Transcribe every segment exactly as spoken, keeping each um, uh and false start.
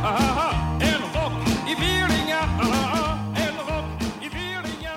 En rock i Virlinga, en rock i Virlinga.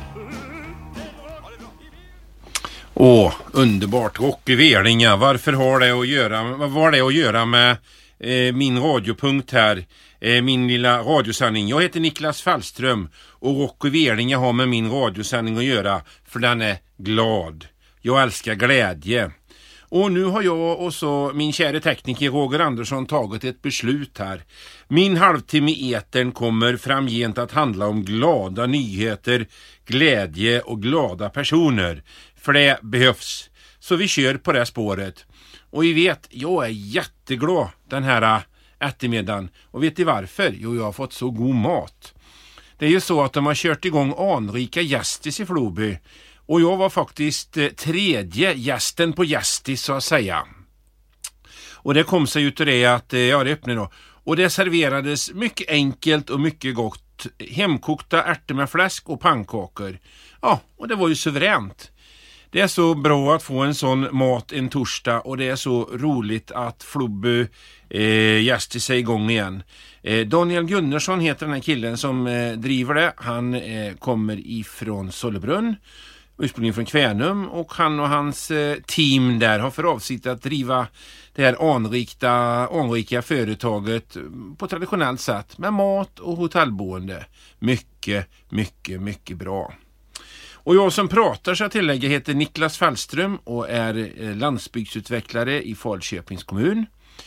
Åh, underbart. Rock i Virlinga. Varför har det att göra, vad var det att göra med eh, min radiopunkt här? Eh, min lilla radiosändning. Jag heter Niklas Fallström och Rock i Virlinga har med min radiosändning att göra för den är glad. Jag älskar glädje. Och nu har jag och så min kära tekniker Roger Andersson tagit ett beslut här. Min halvtimme i etern kommer framgent att handla om glada nyheter, glädje och glada personer. För det behövs. Så vi kör på det spåret. Och vi vet, jag är jätteglad den här eftermiddagen. Och vet ni varför? Jo, jag har fått så god mat. Det är ju så att de har kört igång anrika gästis i Floby. Och jag var faktiskt eh, tredje gästen på gästis så att säga. Och det kom sig ut ur det att, eh, ja det öppnade då. Och det serverades mycket enkelt och mycket gott. Hemkokta ärtor med fläsk och pannkakor. Ja, och det var ju suveränt. Det är så bra att få en sån mat en torsdag och det är så roligt att Floby eh, gästis är igång igen. Eh, Daniel Gunnarsson heter den här killen som eh, driver det. Han eh, kommer ifrån Sollebrunn. Ursprungligen från Kvänum och han och hans eh, team där har för avsikt att driva det här anrikta, anrika företaget på traditionellt sätt med mat och hotellboende. Mycket, mycket, mycket bra. Och jag som pratar så att tillägga heter Niklas Fallström och är eh, landsbygdsutvecklare i Falköpings kommun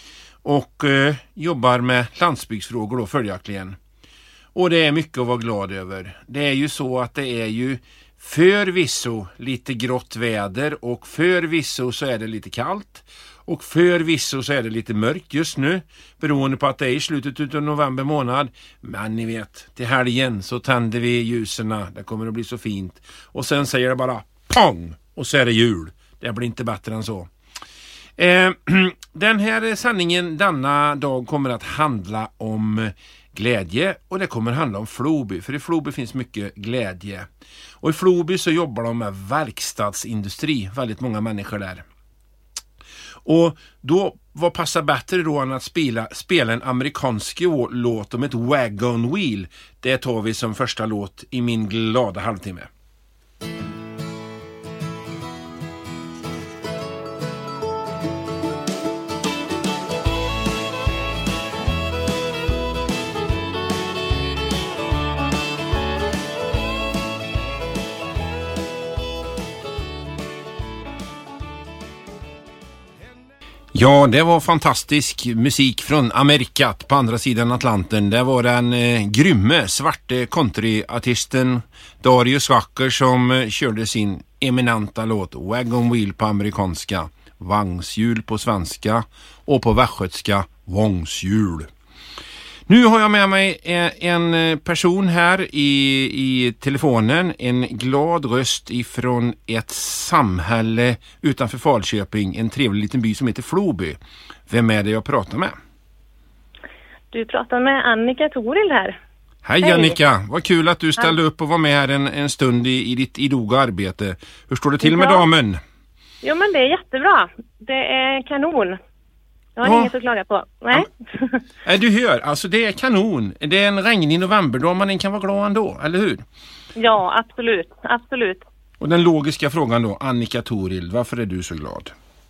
och eh, jobbar med landsbygdsfrågor då följaktligen. Och det är mycket att vara glad över. Det är ju så att det är ju förvisso lite grått väder och förvisso så är det lite kallt och förvisso så är det lite mörkt just nu beroende på att det är i slutet av november månad. Men ni vet, till helgen så tänder vi ljuserna, det kommer att bli så fint. Och sen säger det bara pang och så är det jul. Det blir inte bättre än så. Eh, den här sändningen denna dag kommer att handla om glädje och det kommer handla om Floby, för i Floby finns mycket glädje. Och i Floby så jobbar de med verkstadsindustri, väldigt många människor där. Och då, vad passar bättre då än att spela, spela en amerikansk låt om ett wagon wheel? Det tar vi som första låt i min glada halvtimme. Ja, det var fantastisk musik från Amerikat på andra sidan Atlanten. Det var den eh, grymme svarte countryartisten Darius Wacker som eh, körde sin eminenta låt Wagon Wheel på amerikanska, vagnshjul på svenska och på västgötska vångshjul. Nu har jag med mig en person här i, i telefonen, en glad röst ifrån ett samhälle utanför Falköping, en trevlig liten by som heter Floby. Vem är det jag pratar med? Du pratar med Annika Toril här. Hej, Hej Annika, vad kul att du ställde Hej. upp och var med här en, en stund i, i ditt idoga arbete. Hur står det till med ja. damen? Jo men det är jättebra, det är kanon. Jag har ja. inget att klaga på. Nej. Ja. Du hör, alltså det är kanon. Det är en regnig novemberdag, men den kan vara glad ändå, eller hur? Ja, absolut. Absolut. Och den logiska frågan då, Annika Toril, varför är du så glad?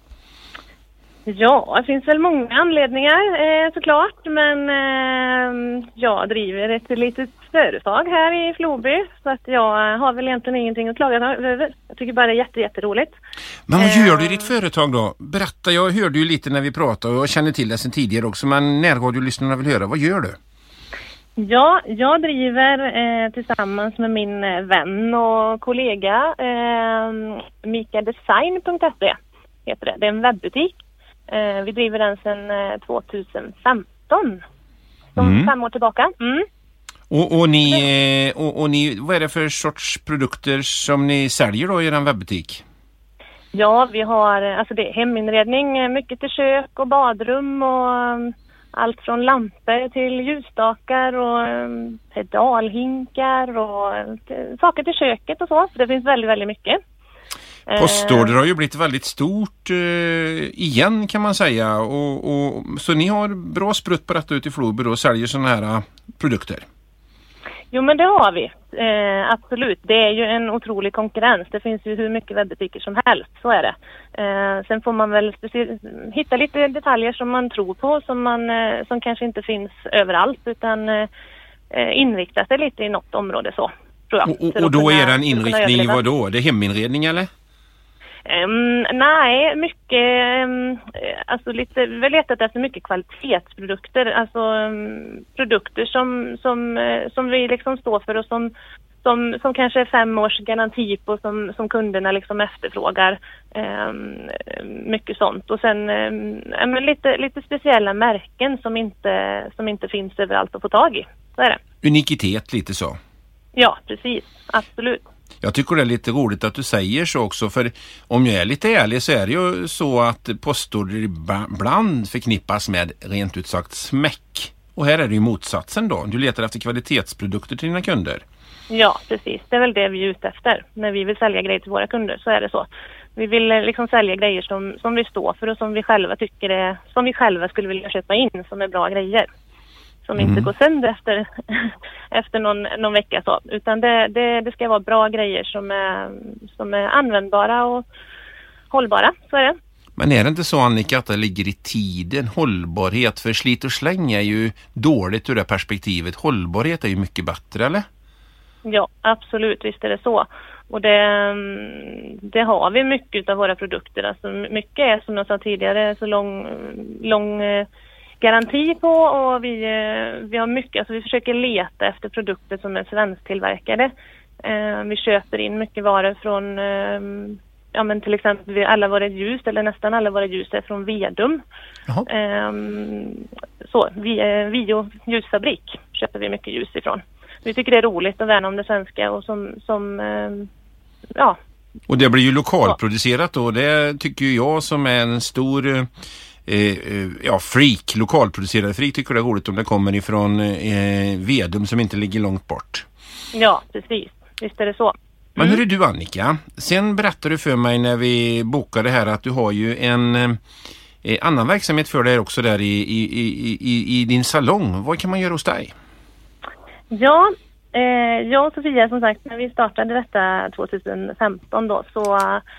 Ja, det finns väl många anledningar eh, såklart, men eh, jag driver ett litet företag här i Floby så att jag har väl egentligen ingenting att klaga över. Jag tycker bara det är jätte, jätteroligt. Men vad gör du i ditt företag då? Berätta, jag hörde ju lite när vi pratade och jag känner till det sedan tidigare också, men närradiolyssnarna vill höra. Vad gör du? Ja, jag driver eh, tillsammans med min eh, vän och kollega eh, mikadesign punkt se heter det. Det är en webbutik. Eh, vi driver den sedan eh, tjugohundrafemton. Som mm. fem år tillbaka. Mm. Och, och, ni, och, och ni, vad är det för sorts produkter som ni säljer då i er webbutik? Ja, vi har alltså det är heminredning, mycket till kök och badrum och allt från lampor till ljusstakar och pedalhinkar och saker till köket och så. Så det finns väldigt, väldigt mycket. Postorder har ju blivit väldigt stort eh, igen kan man säga. Och, och, så ni har bra sprutt på detta ute i Floby och säljer sådana här uh, produkter? Jo, men det har vi. Eh, absolut. Det är ju en otrolig konkurrens. Det finns ju hur mycket webbutiker som helst. Så är det. Eh, sen får man väl hitta lite detaljer som man tror på. Som, man, eh, som kanske inte finns överallt. Utan eh, inrikta sig lite i något område så. Tror jag. Och, och, och då är det en inriktning vad då? Det är heminredning eller? Um, nej, mycket, um, alltså lite, vi har letat efter mycket kvalitetsprodukter, alltså um, produkter som, som, uh, som vi liksom står för och som, som, som kanske är fem års garanti på som, som kunderna liksom efterfrågar, um, mycket sånt. Och sen um, lite, lite speciella märken som inte, som inte finns överallt att få tag i, så är det. Unikitet lite så? Ja, precis, absolut. Jag tycker det är lite roligt att du säger så också, för om jag är lite ärlig så är det ju så att postorder ibland förknippas med rent ut sagt smäck. Och här är det ju motsatsen då. Du letar efter kvalitetsprodukter till dina kunder. Ja, precis. Det är väl det vi är ute efter. När vi vill sälja grejer till våra kunder så är det så. Vi vill liksom sälja grejer som, som vi står för och som vi själva tycker är, som vi själva skulle vilja köpa in som är bra grejer. Som inte mm. går sönder efter, efter någon, någon vecka så. Utan det, det, det ska vara bra grejer som är, som är användbara och hållbara, så är det. Men är det inte så, Annika, att det ligger i tiden hållbarhet? För slit och släng är ju dåligt ur det perspektivet. Hållbarhet är ju mycket bättre, eller? Ja, absolut. Visst är det så. Och det, det har vi mycket av våra produkter. Alltså mycket är, som jag sa tidigare, så lång... lång garanti på, och vi, vi har mycket, alltså vi försöker leta efter produkter som är svensktillverkade. Eh, vi köper in mycket varor från, eh, ja men till exempel alla våra ljus, eller nästan alla våra ljus är från Vedum. Eh, så, vi, eh, Vio ljusfabrik köper vi mycket ljus ifrån. Vi tycker det är roligt att värna om det svenska och som, som eh, ja. Och det blir ju lokalproducerat då, det tycker jag som är en stor... Eh, ja, freak, lokalproducerade freak tycker det är roligt om det kommer ifrån eh, Vedum som inte ligger långt bort. Ja, precis. Visst är det så. Mm. Men hur är du, Annika? Sen berättade du för mig när vi bokade här att du har ju en eh, annan verksamhet för dig också där i, i, i, i, i din salong. Vad kan man göra hos dig? Ja, eh, jag och Sofia som sagt, när vi startade detta tjugohundrafemton då så...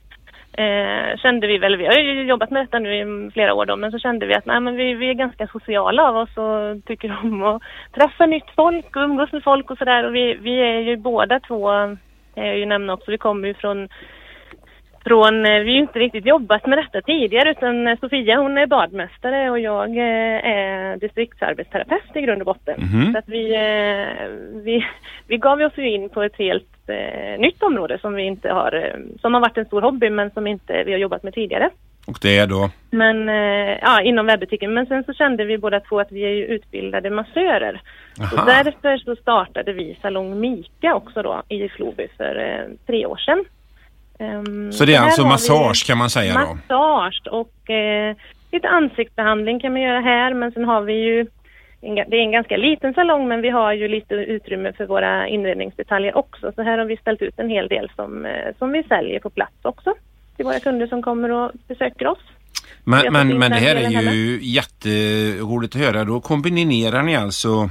Eh, kände vi väl, vi har ju jobbat med detta nu i flera år då, men så kände vi att nej, men vi, vi är ganska sociala av oss och tycker om att träffa nytt folk och umgås med folk och sådär, och vi, vi är ju båda två, jag är ju nämna också, vi kommer ju från, från vi har ju inte riktigt jobbat med detta tidigare, utan Sofia hon är badmästare och jag är distriktsarbetsterapeut i grund och botten. Mm-hmm. Så att vi, vi, vi gav oss ju in på ett helt eh, nytt område som vi inte har, som har varit en stor hobby men som inte vi har jobbat med tidigare. Och det är då? Men, eh, ja, inom webbutiken. Men sen så kände vi båda två att vi är ju utbildade massörer. Och därför så startade vi Salong Mika också då i Floby för eh, tre år sedan. Um, så det är alltså massage kan man säga då? Massage och eh, lite ansiktsbehandling kan man göra här, men sen har vi ju en, det är en ganska liten salong, men vi har ju lite utrymme för våra inredningsdetaljer också, så här har vi ställt ut en hel del som, eh, som vi säljer på plats också till våra kunder som kommer och besöker oss. Men, men, men det här är ju heller. jätteroligt att höra. Då kombinerar ni alltså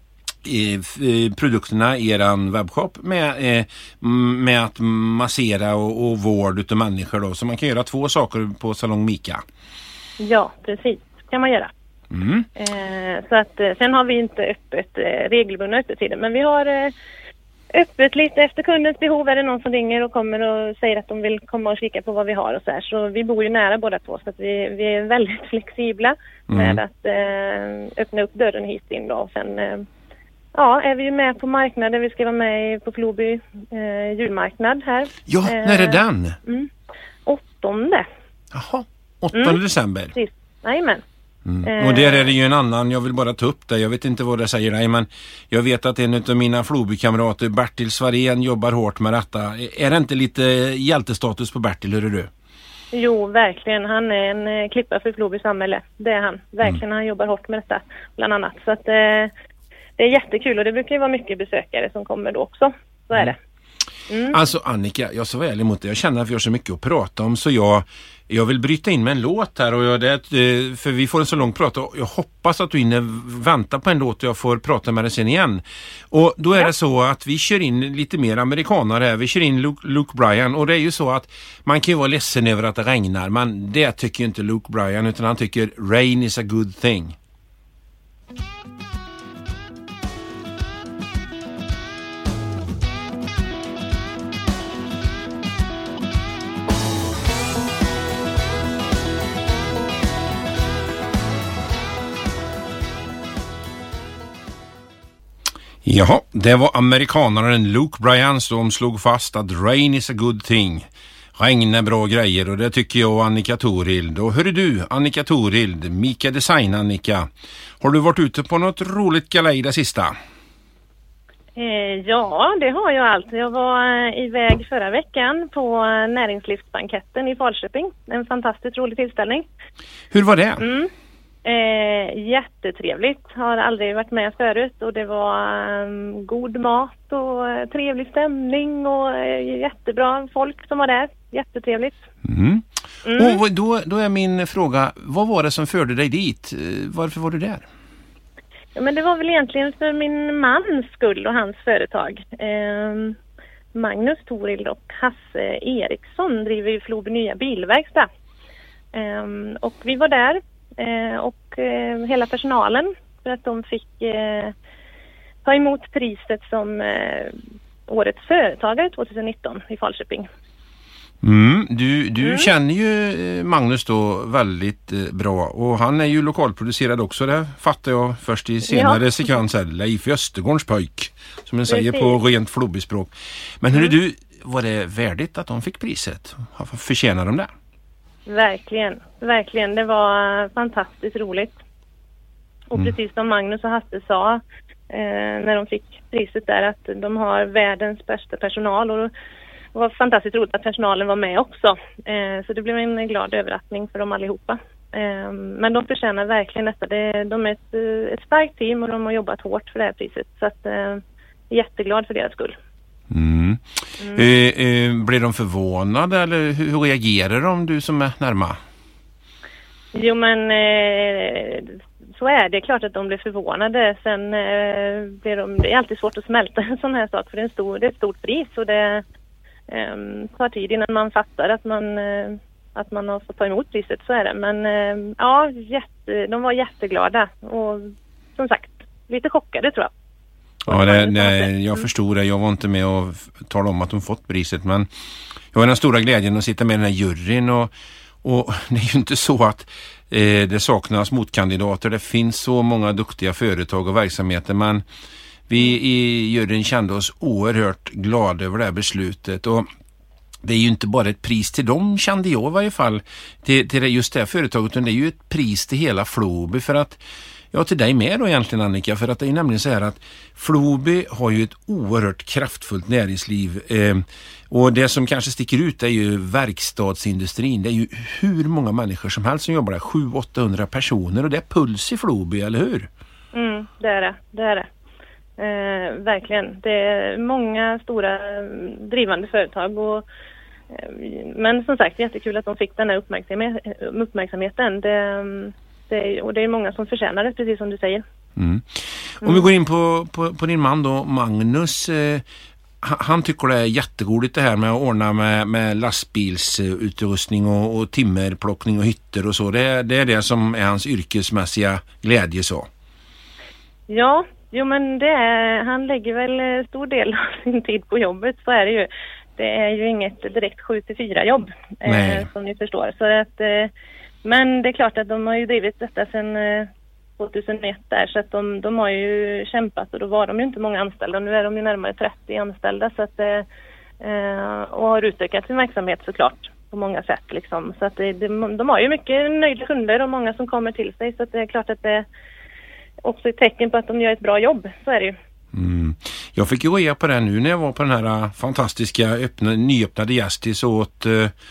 Eh, produkterna i eran webbshop med, eh, med att massera och, och vård utav människor då. Så man kan göra två saker på Salong Mika. Ja, precis. Kan man göra. Mm. Eh, så att eh, sen har vi inte öppet eh, regelbundna öppettider, men vi har eh, öppet lite efter kundens behov. Är det någon som ringer och kommer och säger att de vill komma och kika på vad vi har och så här. Så vi bor ju nära båda två, så att vi, vi är väldigt flexibla mm. med att eh, öppna upp dörren hit in då. Och sen eh, ja, är vi ju med på marknaden. Vi ska vara med på Floby eh, julmarknad här. Ja, eh, när är den? Mm, åttonde. Jaha, åttonde mm. december. Precis, jajamän. Mm. Eh, och där är det ju en annan, jag vill bara ta upp det. Jag vet inte vad det säger dig, men jag vet att en av mina Floby-kamrater, Bertil Svarén, jobbar hårt med detta. Är det inte lite hjältestatus på Bertil, hör du? Jo, verkligen. Han är en eh, klippa för Floby samhälle. Det är han. Verkligen, mm. han jobbar hårt med detta, bland annat. Så att... Eh, det är jättekul och det brukar ju vara mycket besökare som kommer då också. Så är det. Mm. Alltså Annika, jag är så väl emot det. Jag känner att vi har så mycket att prata om, så jag, jag vill bryta in med en låt här. Och jag, det, för vi får en så lång prat. Och jag hoppas att du inne väntar på en låt och jag får prata med dig sen igen. Och då är ja. det så att vi kör in lite mer amerikanare här. Vi kör in Luke, Luke Bryan. Och det är ju så att man kan ju vara ledsen över att det regnar. Men det tycker ju inte Luke Bryan, utan han tycker rain is a good thing. Jaha, det var amerikanaren Luke Bryan som slog fast att rain is a good thing. Regn är bra grejer, och det tycker jag och Annika Thorild. Och hör du, Annika Thorild, Mika Design Annika, har du varit ute på något roligt galej det sista? Eh, ja, det har jag allt. Jag var eh, iväg förra veckan på eh, näringslivsbanketten i Falköping. En fantastiskt rolig tillställning. Hur var det? Mm. Eh, jättetrevligt. Har aldrig varit med förut, och det var eh, god mat och eh, trevlig stämning och eh, jättebra folk som var där. Jättetrevligt. Mm. Mm. Och då, då är min fråga, vad var det som förde dig dit? Varför var du där? Ja, men det var väl egentligen för min mans skull och hans företag. Eh, Magnus Thorild och Hasse Eriksson driver ju Floby nya bilverkstad. Eh, och vi var där. Eh, och eh, hela personalen, för att de fick eh, ta emot priset som eh, årets företagare tjugonitton i Falköping. Mm, du du mm. känner ju Magnus då väldigt eh, bra, och han är ju lokalproducerad också, det fattar jag först i senare ja. sekvenser. Leif Östergårds pojk, som man säger på rent flobbyspråk. Men hur mm. är du, var det värdigt att de fick priset? Förtjänar de det? Verkligen, verkligen. Det var fantastiskt roligt. Och mm. precis som Magnus och Hasse sa eh, när de fick priset där, att de har världens bästa personal, och det var fantastiskt roligt att personalen var med också. Eh, så det blev en glad överraskning för dem allihopa. Eh, men de förtjänar verkligen detta. Det, de är ett, ett starkt team, och de har jobbat hårt för det här priset. Så att, eh, jätteglad för deras skull. Mm. Mm. Eh, eh, blir de förvånade, eller hur, hur reagerar de, du som är närma? Jo, men eh, så är det. Klart att de blir förvånade. Sen eh, blir de, det är alltid svårt att smälta en sån här sak, för det är, en stor, det är ett stort pris, och det eh, tar tid innan man fattar att man, eh, att man har fått ta emot priset, så är det. Men eh, ja, jätte, de var jätteglada, och som sagt, lite chockade tror jag. Ja, det, nej, jag förstod det. Jag var inte med och talade om att de fått priset, men jag har den stora glädjen att sitta med den här juryn, och, och det är ju inte så att eh, det saknas motkandidater. Det finns så många duktiga företag och verksamheter, men vi i juryn kände oss oerhört glada över det här beslutet, och det är ju inte bara ett pris till dem, kände jag i varje fall, till, till just det här företaget, utan det är ju ett pris till hela Floby, för att ja, till dig med då egentligen, Annika, för att det är nämligen så här att Floby har ju ett oerhört kraftfullt näringsliv, eh, och det som kanske sticker ut är ju verkstadsindustrin. Det är ju hur många människor som helst som jobbar där, sju till åttahundra personer, och det är puls i Floby, eller hur? Mm, det är det, det är det. Eh, verkligen. Det är många stora drivande företag, och eh, men som sagt, jättekul att de fick den här uppmärksamhet, uppmärksamheten. Det Det är, och det är många som förtjänar det, precis som du säger. Mm. Om vi går in på, på, på din man då, Magnus. Eh, han tycker det är jättegodigt det här med att ordna med, med lastbilsutrustning och, och timmerplockning och hytter och så. Det, det är det som är hans yrkesmässiga glädje, så. Ja, jo men det är, han lägger väl stor del av sin tid på jobbet, så är det ju. Det är ju inget direkt sju till fyra jobb, eh, som ni förstår. Så att... Eh, Men det är klart att de har ju drivit detta sedan tjugohundraett där, så att de, de har ju kämpat, och då var de ju inte många anställda. Nu är de ju närmare trettio anställda, så att, eh, och har utökat sin verksamhet såklart på många sätt liksom. Så att det, de, de har ju mycket nöjda kunder och många som kommer till sig, så att det är klart att det är också ett tecken på att de gör ett bra jobb, så är det ju. Mm. Jag fick ju reda på det nu när jag var på den här fantastiska öppna, nyöppnade Gästis, åt eh,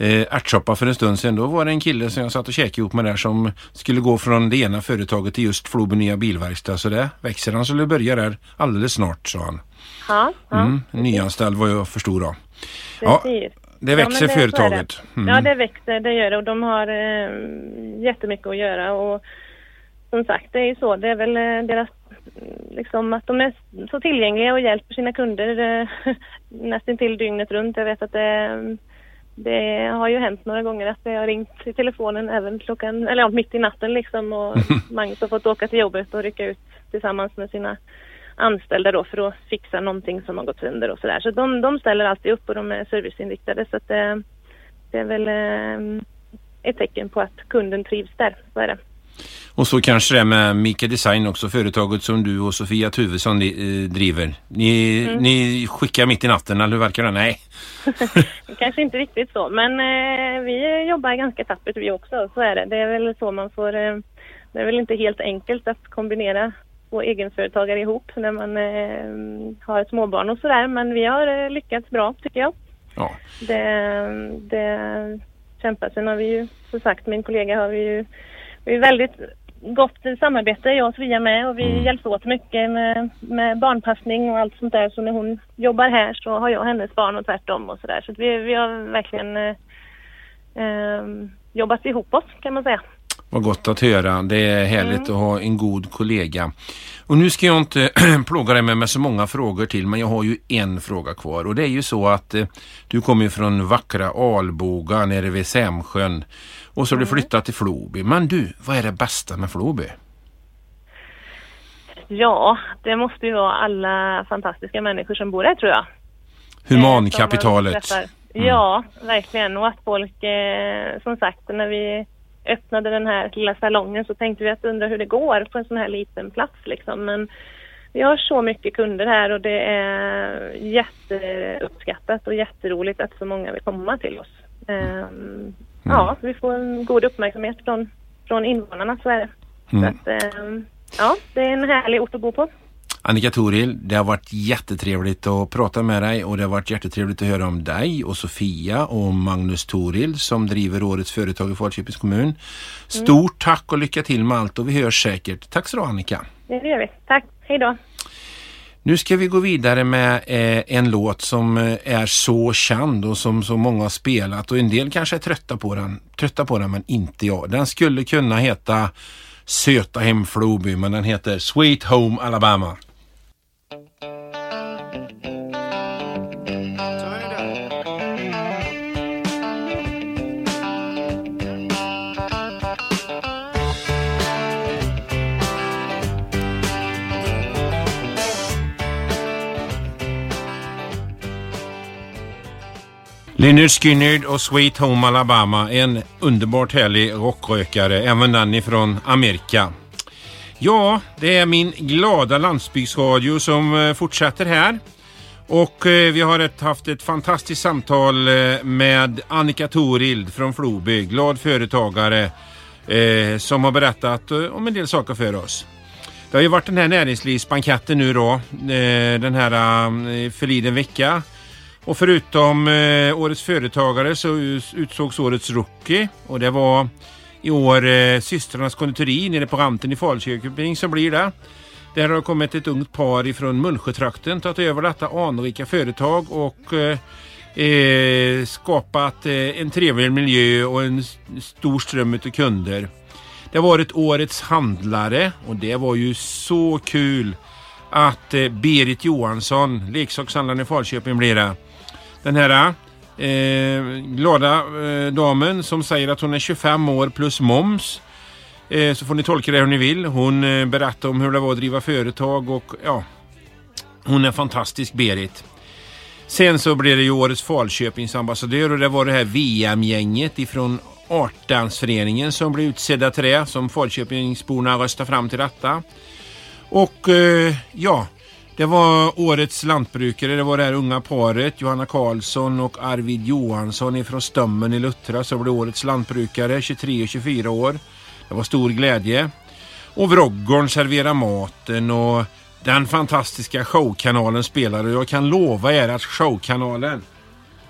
eh, ärtsoppa för en stund sedan. Då var det en kille som jag satt och käkade ihop med där som skulle gå från det ena företaget till just Floby nya bilverkstad. Så det växer han, skulle börja där alldeles snart, sa han. Ja, ja. Mm, nyanställd vad jag förstod då. Ja, det växer ja, det, företaget. Mm. Ja, det växer, det gör det, och de har eh, jättemycket att göra, och som sagt, det är ju så, det är väl eh, deras, liksom att de är så tillgängliga och hjälper sina kunder eh, nästan till dygnet runt. Jag vet att det, det har ju hänt några gånger att jag har ringt i telefonen även klockan, eller ja, mitt i natten liksom, och Magnus har fått åka till jobbet och rycka ut tillsammans med sina anställda då för att fixa någonting som har gått sönder och sådär. Så de, de ställer alltid upp och de är serviceinriktade, så att det, det är väl eh, ett tecken på att kunden trivs där, så är det. Och så kanske det med Mika Design också, företaget som du och Sofia Tuvesson driver. Ni, mm. ni skickar mitt i natten, eller hur verkar det? Nej. Kanske inte riktigt så, men eh, vi jobbar ganska tappert vi också, så är det. Det är väl så man får, eh, det är väl inte helt enkelt att kombinera två egenföretagare ihop när man eh, har ett småbarn och sådär, men vi har eh, lyckats bra, tycker jag. Ja. Det, det kämpar. Sen har vi ju, som sagt, min kollega har vi ju vi är väldigt gott samarbete, jag och Sofia med, och vi mm. hjälps åt mycket med, med barnpassning och allt sånt där, så när hon jobbar här så har jag hennes barn och tvärtom och sådär, så att vi, vi har verkligen eh, eh, jobbat ihop oss, kan man säga. Vad gott att höra. Det är härligt mm. att ha en god kollega. Och nu ska jag inte plåga dig med, med så många frågor till, men jag har ju en fråga kvar. Och det är ju så att eh, du kommer från vackra Alboga nere vid Sämsjön. Och så har mm. du flyttat till Floby. Men du, vad är det bästa med Floby? Ja, det måste ju vara alla fantastiska människor som bor där, tror jag. Humankapitalet. Mm. Ja, verkligen. Och att folk, eh, som sagt, när vi öppnade den här lilla salongen så tänkte vi att undra hur det går på en sån här liten plats liksom. Men vi har så mycket kunder här och det är jätteuppskattat och jätteroligt att så många vill komma till oss. Um, mm. Ja, vi får en god uppmärksamhet från, från invånarna, så är det. Mm. Så att, um, ja, det är en härlig ort att bo på. Annika Toril, det har varit jättetrevligt att prata med dig, och det har varit jättetrevligt att höra om dig och Sofia och Magnus Toril som driver årets företag i Falköpings kommun. Stort mm. tack och lycka till med allt, och vi hörs säkert. Tack så du, Annika. Det gör vi. Tack. Hej då. Nu ska vi gå vidare med eh, en låt som eh, är så känd och som så många har spelat, och en del kanske är trötta på den, trötta på den men inte jag. Den skulle kunna heta Söta hem Floby, men den heter Sweet Home Alabama. Lynyrd Skynyrd och Sweet Home Alabama, en underbart härlig rockrökare, även den ifrån Amerika. Ja, det är min glada landsbygdsradio som fortsätter här. Och vi har ett, haft ett fantastiskt samtal med Annika Toril från Floby, glad företagare, eh, som har berättat om en del saker för oss. Det har ju varit den här näringslivsbanketten nu då, eh, den här eh, förliden vecka. Och förutom eh, årets företagare så utsågs årets rookie, och det var i år eh, systrarnas konditori nere på Ranten i Falköping som blir det. Där har kommit ett ungt par ifrån Mullsjötrakten tagit över detta anrika företag och eh, eh, skapat eh, en trevlig miljö och en stor ström av kunder. Det har varit årets handlare, och det var ju så kul att eh, Berit Johansson, leksakshandlaren i Falköping, blir det. Den här eh, glada eh, damen som säger att hon är tjugofem år plus moms. Eh, så får ni tolka det hur ni vill. Hon eh, berättar om hur det var att driva företag, och ja, hon är fantastisk, Berit. Sen så blir det ju årets Falköpings ambassadör, och det var det här V M-gänget ifrån Artdansföreningen som blev utsedda till det, som Falköpingsborna röstar fram till detta. Och eh, ja, det var årets lantbrukare, det var det här unga paret Johanna Karlsson och Arvid Johansson ifrån Stömmen i Luttra som blev årets lantbrukare, tjugotre och tjugofyra år. Det var stor glädje. Och Vroggorn serverar maten, och den fantastiska showkanalen spelar, och jag kan lova er att showkanalen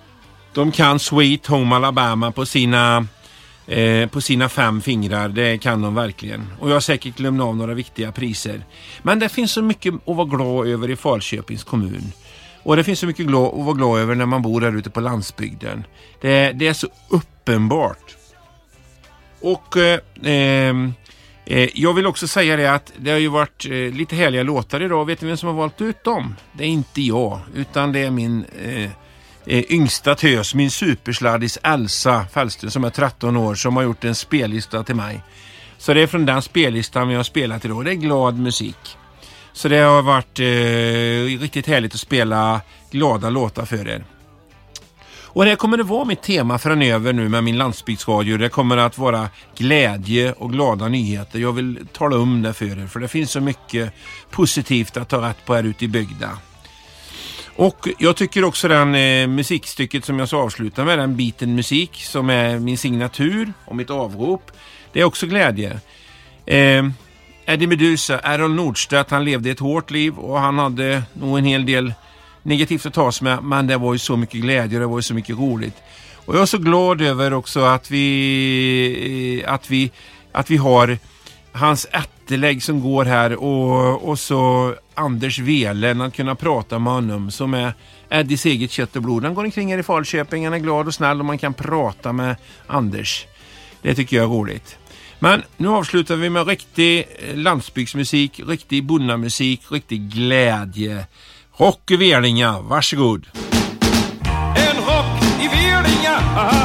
De kan Sweet Home Alabama på sina, eh, på sina fem fingrar. Det kan de verkligen. Och jag har säkert glömt av några viktiga priser. Men det finns så mycket att vara glad över i Falköpings kommun. Och det finns så mycket glad, att vara glad över när man bor där ute på landsbygden. Det, det är så uppenbart. Och eh, eh, jag vill också säga det att det har ju varit eh, lite härliga låtar idag. Vet ni vem som har valt ut dem? Det är inte jag, utan det är min eh, eh, yngsta tös, min supersladdis Elsa Fällström som är tretton år, som har gjort en spellista till mig. Så det är från den spellistan vi har spelat idag. Det är glad musik. Så det har varit eh, riktigt härligt att spela glada låtar för er. Och det kommer det vara mitt tema framöver nu med min landsbygdsradio. Det kommer att vara glädje och glada nyheter. Jag vill tala om det för er, för det finns så mycket positivt att ta rätt på här ute i bygda. Och jag tycker också den eh, musikstycket som jag så avslutar med, den biten musik som är min signatur och mitt avrop, det är också glädje. Eh, Eddie Meduza, Errol Nordstedt, han levde ett hårt liv och han hade nog en hel del negativt att tas med, men det var ju så mycket glädje och det var ju så mycket roligt. Och jag är så glad över också att vi att vi att vi har hans ättelägg som går här och, och så Anders Velen, att kunna prata med honom som är Eddies eget kött och blod. Han går omkring här i Falköping, han är glad och snäll och man kan prata med Anders. Det tycker jag är roligt. Men nu avslutar vi med riktig landsbygdsmusik, riktig bondamusik, riktig glädje. Rock i Velinga, varsågod. En rock i Velinga, aha.